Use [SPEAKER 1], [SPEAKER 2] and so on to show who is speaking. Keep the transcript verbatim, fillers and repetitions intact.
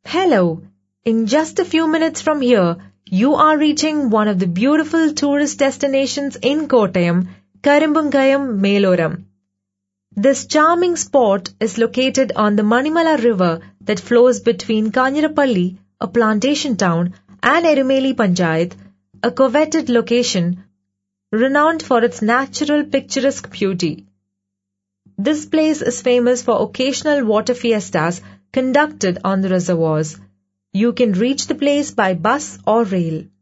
[SPEAKER 1] Hello! In just a few minutes from here, you are reaching one of the beautiful tourist destinations in Kottayam, Karimbunkayam Meloram. This charming spot is located on the Manimala River that flows between Kanyirapalli, a plantation town, and Erumeli Panchayat, a coveted location renowned for its natural picturesque beauty. This place is famous for occasional water fiestas conducted on the reservoirs. You can reach the place by bus or rail.